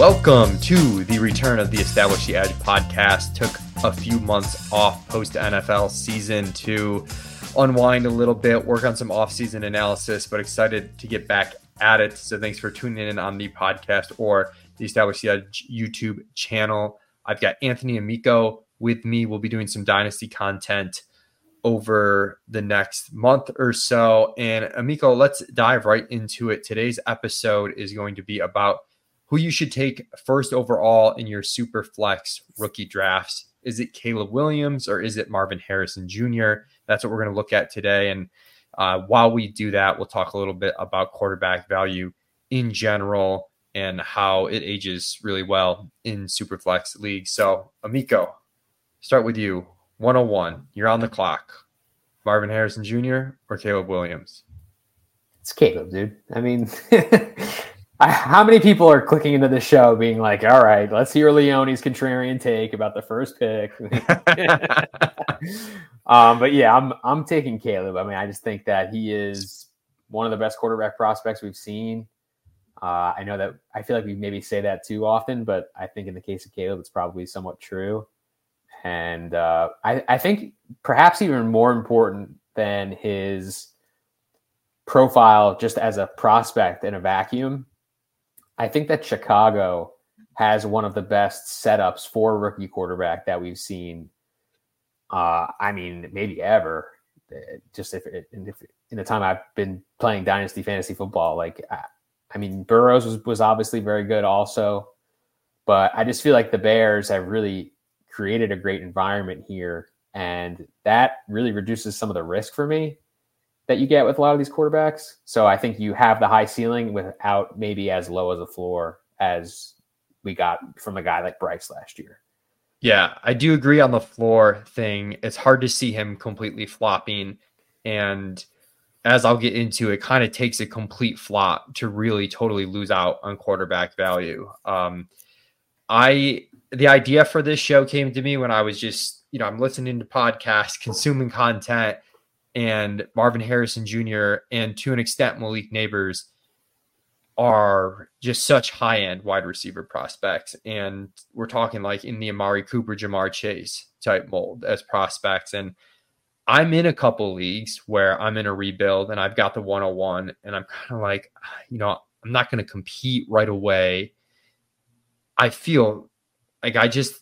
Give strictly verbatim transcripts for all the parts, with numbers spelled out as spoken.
Welcome to the return of the Establish the Edge podcast. Took a few months off post N F L season to unwind a little bit, work on some off-season analysis, but excited to get back at it. So thanks for tuning in on the podcast or the Establish the Edge YouTube channel. I've got Anthony Amico with me. We'll be doing some Dynasty content over the next month or so. And Amico, let's dive right into it. Today's episode is going to be about who you should take first overall in your super flex rookie drafts. Is it Caleb Williams or is it Marvin Harrison Junior? That's what we're going to look at today. And uh, while we do that, we'll talk a little bit about quarterback value in general and how it ages really well in super flex leagues. So Amico, start with you. one oh one, you're on the clock. Marvin Harrison Junior or Caleb Williams? It's Caleb, dude. I mean, I, how many people are clicking into the show being like, all right, let's hear Leone's contrarian take about the first pick. um, but yeah, I'm I'm taking Caleb. I mean, I just think that he is one of the best quarterback prospects we've seen. Uh, I know that I feel like we maybe say that too often, but I think in the case of Caleb, it's probably somewhat true. And uh, I, I think perhaps even more important than his profile just as a prospect in a vacuum, I think that Chicago has one of the best setups for a rookie quarterback that we've seen. Uh, I mean, maybe ever. Just if, if in the time I've been playing Dynasty Fantasy Football, like I, I mean, Burrows was, was obviously very good also, but I just feel like the Bears have really created a great environment here, and that really reduces some of the risk for me that you get with a lot of these quarterbacks. So I think you have the high ceiling without maybe as low as a floor as we got from a guy like Bryce last year. Yeah, I do agree on the floor thing. It's hard to see him completely flopping. And as I'll get into, it kind of takes a complete flop to really totally lose out on quarterback value. Um, I, the idea for this show came to me when I was just, you know, I'm listening to podcasts, consuming content, and Marvin Harrison Junior and to an extent Malik Nabers are just such high-end wide receiver prospects. And we're talking like in the Amari Cooper, Jamar Chase type mold as prospects. And I'm in a couple leagues where I'm in a rebuild and I've got the one oh one and I'm kind of like, you know, I'm not going to compete right away. I feel like I just,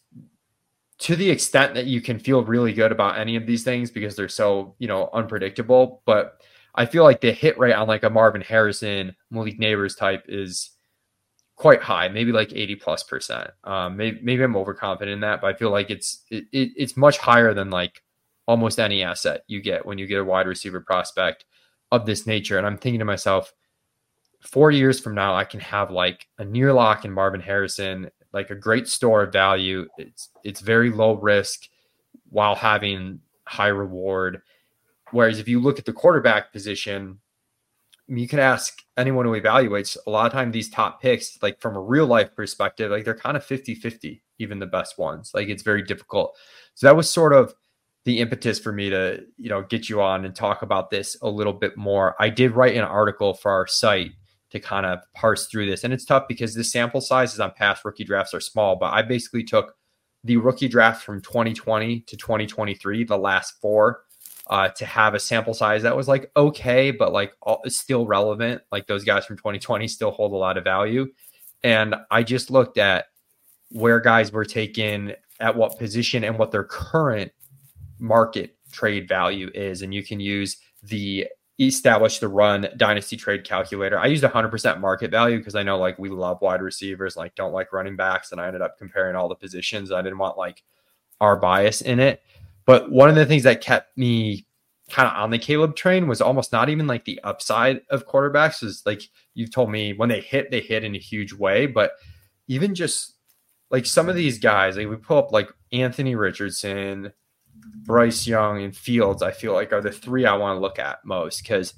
to the extent that you can feel really good about any of these things because they're so, you know, unpredictable, but I feel like the hit rate on like a Marvin Harrison, Malik Nabers type is quite high, maybe like eighty plus percent. Um, maybe, maybe I'm overconfident in that, but I feel like it's, it, it, it's much higher than like almost any asset you get when you get a wide receiver prospect of this nature. And I'm thinking to myself, four years from now, I can have like a near lock in Marvin Harrison, like a great store of value. It's it's very low risk while having high reward. Whereas if you look at the quarterback position, you can ask anyone who evaluates, a lot of time these top picks, like from a real life perspective, like they're kind of fifty-fifty, even the best ones. Like it's very difficult. So that was sort of the impetus for me to, you know, get you on and talk about this a little bit more. I did write an article for our site to kind of parse through this. And it's tough because the sample sizes on past rookie drafts are small, but I basically took the rookie draft from twenty twenty to twenty twenty-three, the last four, uh, to have a sample size that was like, okay, but like all, still relevant. Like those guys from twenty twenty still hold a lot of value. And I just looked at where guys were taken at what position and what their current market trade value is. And you can use the Establish the Run Dynasty Trade Calculator. I used one hundred percent market value because I know like we love wide receivers, like don't like running backs. And I ended up comparing all the positions. I didn't want like our bias in it. But one of the things that kept me kind of on the Caleb train was almost not even like the upside of quarterbacks. Is like you've told me when they hit, they hit in a huge way. But even just like some of these guys, like we pull up like Anthony Richardson, Bryce Young, and Fields, I feel like are the three I want to look at most because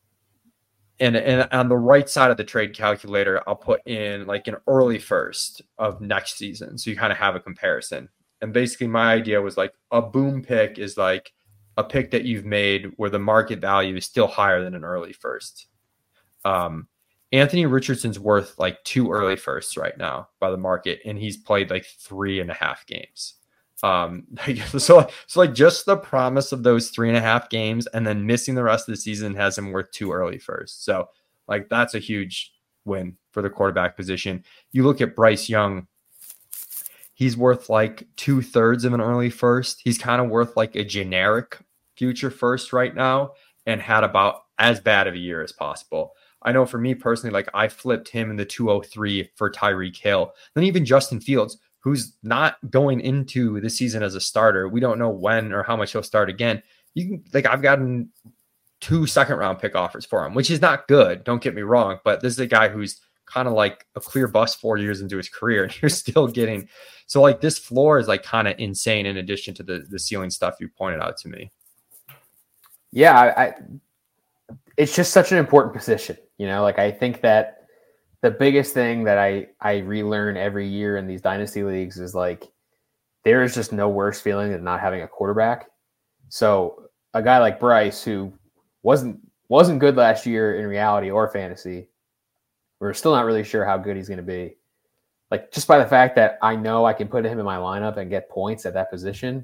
and, and on the right side of the trade calculator, I'll put in like an early first of next season. So you kind of have a comparison. And basically my idea was like a boom pick is like a pick that you've made where the market value is still higher than an early first. Um, Anthony Richardson's worth like two early firsts right now by the market, and he's played like three and a half games. Um, so, so like just the promise of those three and a half games and then missing the rest of the season has him worth two early firsts. So like that's a huge win for the quarterback position. You look at Bryce Young, he's worth like two thirds of an early first. He's kind of worth like a generic future first right now and had about as bad of a year as possible. I know for me personally, like I flipped him in the two oh three for Tyreek Hill. Then even Justin Fields, who's not going into the season as a starter. We don't know when or how much he'll start again. You can like I've gotten two second round pick offers for him, which is not good. Don't get me wrong, but this is a guy who's kind of like a clear bust four years into his career, and you're still getting so like this floor is like kind of insane in addition to the the ceiling stuff you pointed out to me. Yeah, I, I it's just such an important position, you know. Like I think that the biggest thing that I I relearn every year in these dynasty leagues is like there is just no worse feeling than not having a quarterback. So a guy like Bryce, who wasn't wasn't good last year in reality or fantasy, we're still not really sure how good he's going to be. Like just by the fact that I know I can put him in my lineup and get points at that position,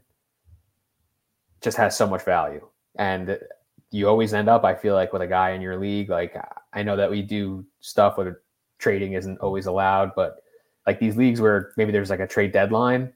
just has so much value. And you always end up, I feel like, with a guy in your league. Like I know that we do stuff where trading isn't always allowed, but like these leagues where maybe there's like a trade deadline,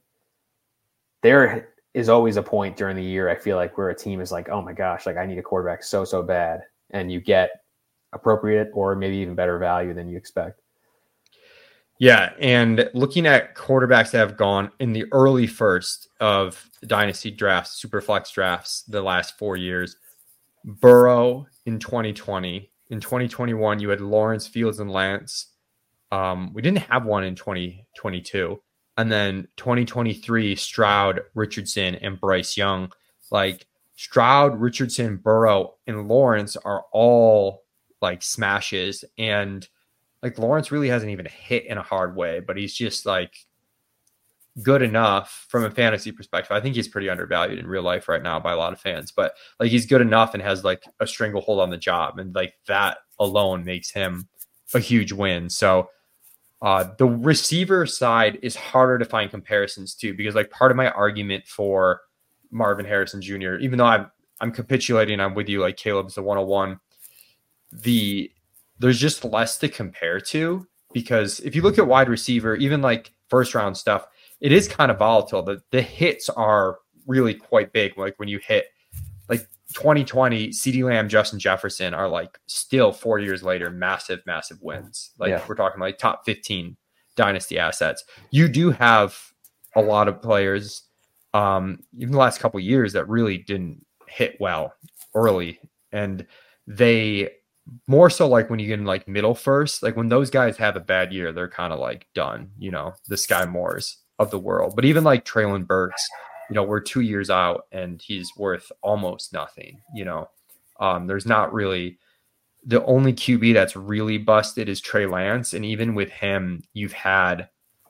there is always a point during the year, I feel like, where a team is like, oh my gosh, like I need a quarterback so, so bad. And you get appropriate or maybe even better value than you expect. Yeah. And looking at quarterbacks that have gone in the early first of dynasty drafts, super flex drafts, the last four years, Burrow in twenty twenty, in twenty twenty-one, you had Lawrence, Fields, and Lance. Um, we didn't have one in twenty twenty-two. And then twenty twenty-three, Stroud, Richardson, and Bryce Young. Like Stroud, Richardson, Burrow, and Lawrence are all like smashes. And like Lawrence really hasn't even hit in a hard way, but he's just like good enough from a fantasy perspective. I think he's pretty undervalued in real life right now by a lot of fans, but like he's good enough and has like a stranglehold on the job. And like that alone makes him a huge win. So uh, the receiver side is harder to find comparisons to, because like part of my argument for Marvin Harrison Junior, even though I'm, I'm capitulating, I'm with you, like Caleb's the one oh one, the there's just less to compare to, because if you look at wide receiver, even like first round stuff, it is kind of volatile. The the hits are really quite big. Like when you hit like twenty twenty, CeeDee Lamb, Justin Jefferson are like still four years later, massive, massive wins. Like yeah. We're talking like top fifteen dynasty assets. You do have a lot of players, um, even the last couple of years, that really didn't hit well early. And they more so like when you get in like middle first, like when those guys have a bad year, they're kind of like done, you know, the Sky Moores of the world. But even like Treylon Burks, you know, we're two years out and he's worth almost nothing, you know. Um, there's not really, the only Q B that's really busted is Trey Lance. And even with him, you've had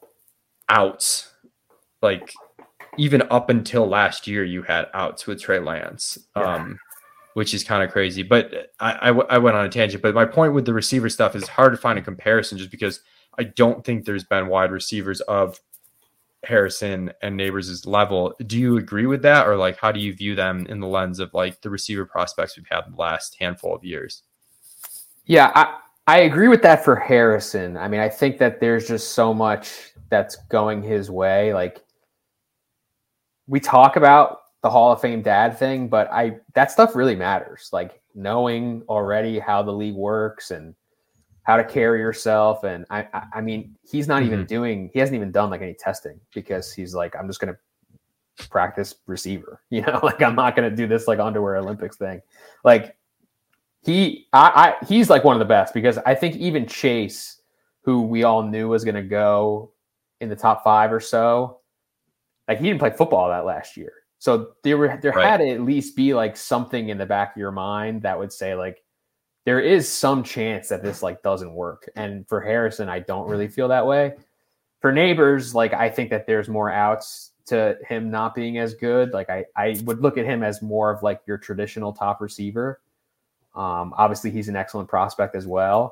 outs. Like even up until last year, you had outs with Trey Lance, yeah. um, which is kind of crazy. But I, I, I went on a tangent. But my point with the receiver stuff is hard to find a comparison, just because I don't think there's been wide receivers of Harrison and Neighbors' level. Do you agree with that? Or like, how do you view them in the lens of like the receiver prospects we've had in the last handful of years? Yeah, I, I agree with that for Harrison. I mean, I think that there's just so much that's going his way. Like we talk about the Hall of Fame dad thing, but I, that stuff really matters. Like knowing already how the league works and how to carry yourself. And I, I, I mean, he's not mm-hmm. even doing, he hasn't even done like any testing, because he's like, I'm just going to practice receiver, you know, like I'm not going to do this like underwear Olympics thing. Like he, I, I, he's like one of the best, because I think even Chase, who we all knew was going to go in the top five or so, like he didn't play football that last year. So there were, there right. had to at least be like something in the back of your mind that would say like, there is some chance that this like doesn't work. And for Harrison, I don't really feel that way. For Neighbors, like I think that there's more outs to him not being as good. Like I, I would look at him as more of like your traditional top receiver. Um, obviously he's an excellent prospect as well,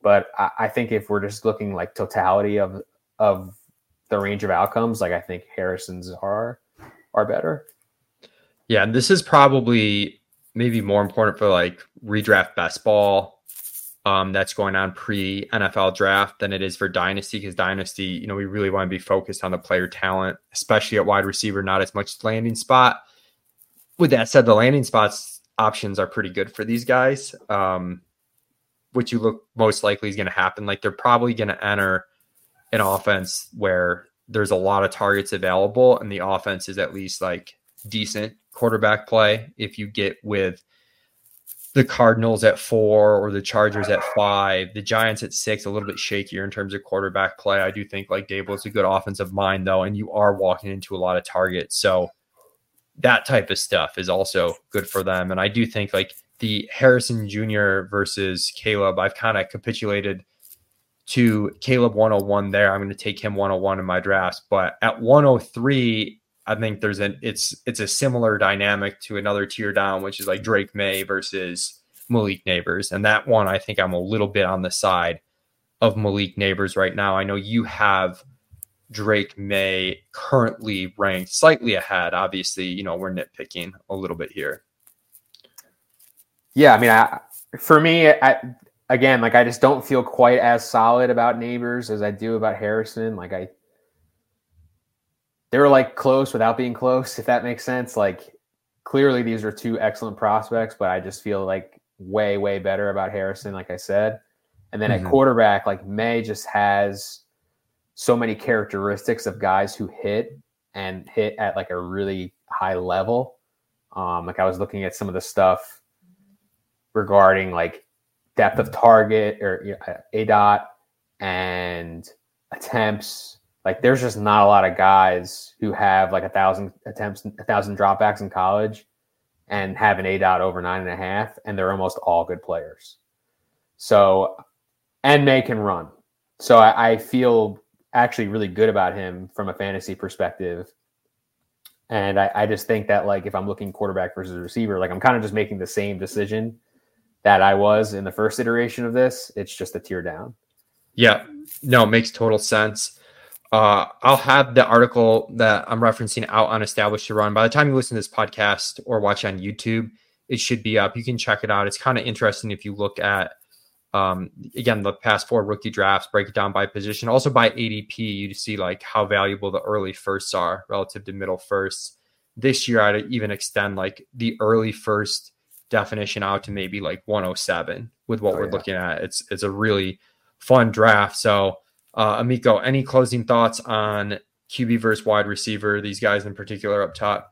But I, I think if we're just looking like totality of of the range of outcomes, like I think Harrison's are are better. Yeah, and this is probably maybe more important for like redraft best ball um, that's going on pre N F L draft than it is for Dynasty, because Dynasty, you know, we really want to be focused on the player talent, especially at wide receiver, not as much landing spot. With that said, the landing spots options are pretty good for these guys. Um, what you look most likely is going to happen. Like they're probably going to enter an offense where there's a lot of targets available and the offense is at least like decent quarterback play. If you get with the Cardinals at four or the Chargers at five, the Giants at six, a little bit shakier in terms of quarterback play. I do think like Dable is a good offensive mind though, and you are walking into a lot of targets. So that type of stuff is also good for them. And I do think like the Harrison Junior versus Caleb, I've kind of capitulated to Caleb one oh one there. I'm going to take him one oh one in my drafts, but at one oh three, I think there's an it's it's a similar dynamic to another tier down, which is like Drake May versus Malik Neighbors. And that one, I think I'm a little bit on the side of Malik Neighbors right now. I know you have Drake May currently ranked slightly ahead. Obviously, you know, we're nitpicking a little bit here. Yeah, I mean, I, for me, I, again, like I just don't feel quite as solid about Neighbors as I do about Harrison. Like I, they were like close without being close, if that makes sense. Like clearly these are two excellent prospects, but I just feel like way, way better about Harrison, like I said. And then mm-hmm. at quarterback, like May just has so many characteristics of guys who hit and hit at like a really high level. Um, like I was looking at some of the stuff regarding like depth of target or you know, A D O T and attempts. Like there's just not a lot of guys who have like a thousand attempts, a thousand dropbacks in college and have an A D O T over nine and a half. And they're almost all good players. So, and May can run. So I, I feel actually really good about him from a fantasy perspective. And I, I just think that like, if I'm looking quarterback versus receiver, like I'm kind of just making the same decision that I was in the first iteration of this. It's just a tier down. Yeah, no, it makes total sense. Uh, I'll have the article that I'm referencing out on Established to Run. By the time you listen to this podcast or watch on YouTube, it should be up. You can check it out. It's kind of interesting if you look at, um, again, the past four rookie drafts, break it down by position. Also by A D P, you see like how valuable the early firsts are relative to middle firsts. This year, I'd even extend like the early first definition out to maybe like one oh seven with what oh, we're yeah. looking at. It's it's a really fun draft. So, uh, Amico, any closing thoughts on Q B versus wide receiver, these guys in particular up top?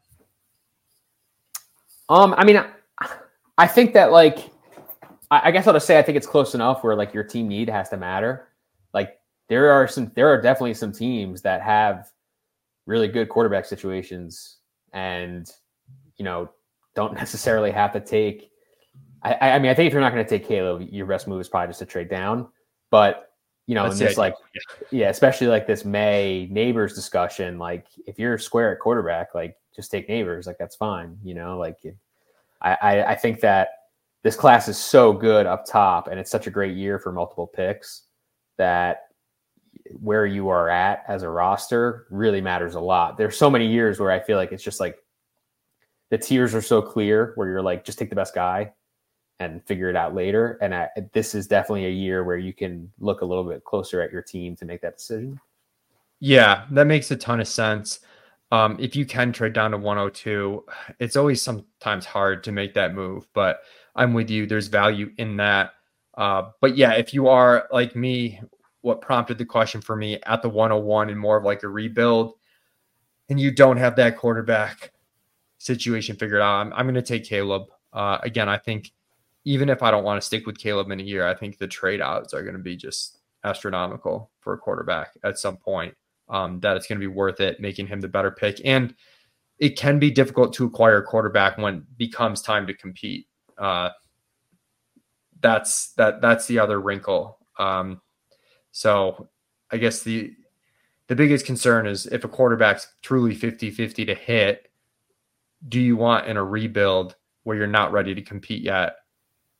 Um, I mean, I think that like, I guess I'll just say I think it's close enough where like your team need has to matter. Like there are some, there are definitely some teams that have really good quarterback situations and, you know, don't necessarily have to take, I, I mean, I think if you're not going to take Caleb, your best move is probably just to trade down. But, you know, That's in this, it. like, yeah. yeah, especially like this May Neighbors discussion, like if you're square at quarterback, like just take Neighbors, like that's fine. You know, like it, I, I, I think that this class is so good up top and it's such a great year for multiple picks that where you are at as a roster really matters a lot. There's so many years where I feel like it's just like the tiers are so clear where you're like, just take the best guy and figure it out later. And I, this is definitely a year where you can look a little bit closer at your team to make that decision. Yeah, that makes a ton of sense. Um, if you can trade down to one oh two, it's always sometimes hard to make that move, but I'm with you. There's value in that. Uh, but yeah, if you are like me, what prompted the question for me at the one oh one and more of like a rebuild, and you don't have that quarterback situation figured out, I'm, I'm going to take Caleb. Uh, again, I think even if I don't want to stick with Caleb in a year, I think the trade outs are going to be just astronomical for a quarterback at some point, um, that it's going to be worth it, making him the better pick. And it can be difficult to acquire a quarterback when it becomes time to compete. Uh, that's that that's the other wrinkle. Um, so I guess the the biggest concern is if a quarterback's truly fifty-fifty to hit, do you want in a rebuild where you're not ready to compete yet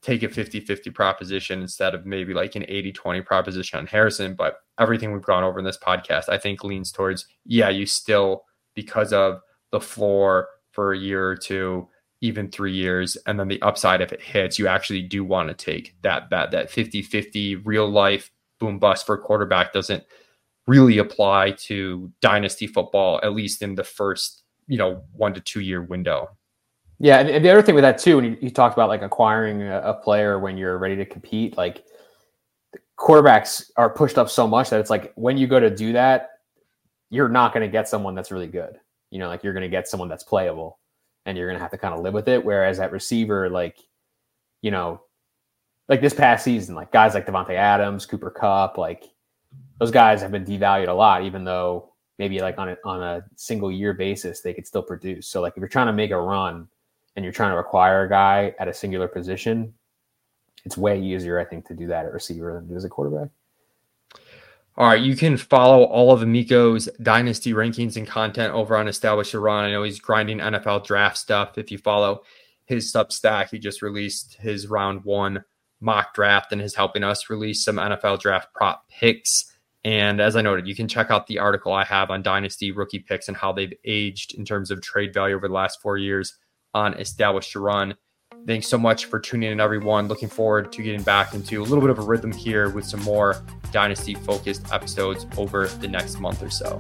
take a fifty-fifty proposition instead of maybe like an eighty twenty proposition on Harrison. But everything we've gone over in this podcast, I think leans towards, yeah, you still, because of the floor for a year or two, even three years, and then the upside, if it hits, you actually do want to take that bet. That fifty-fifty real life boom bust for a quarterback doesn't really apply to dynasty football, at least in the first, you know, one to two year window. Yeah, and the other thing with that too, when you, you talked about like acquiring a, a player when you're ready to compete, like quarterbacks are pushed up so much that it's like when you go to do that, you're not going to get someone that's really good. You know, like you're going to get someone that's playable, and you're going to have to kind of live with it. Whereas at receiver, like, you know, like this past season, like guys like Devontae Adams, Cooper Kupp, like those guys have been devalued a lot, even though maybe like on a, on a single year basis, they could still produce. So like if you're trying to make a run and you're trying to acquire a guy at a singular position, it's way easier, I think, to do that at receiver than it is at quarterback. All right, you can follow all of Amico's dynasty rankings and content over on Establish Your Run. I know he's grinding N F L draft stuff. If you follow his Substack, he just released his round one mock draft and is helping us release some N F L draft prop picks. And as I noted, you can check out the article I have on dynasty rookie picks and how they've aged in terms of trade value over the last four years on Establish Your Run. Thanks so much for tuning in, everyone. Looking forward to getting back into a little bit of a rhythm here with some more dynasty-focused episodes over the next month or so.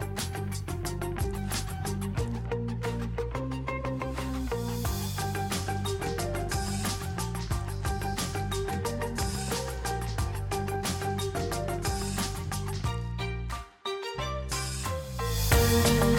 Thank you.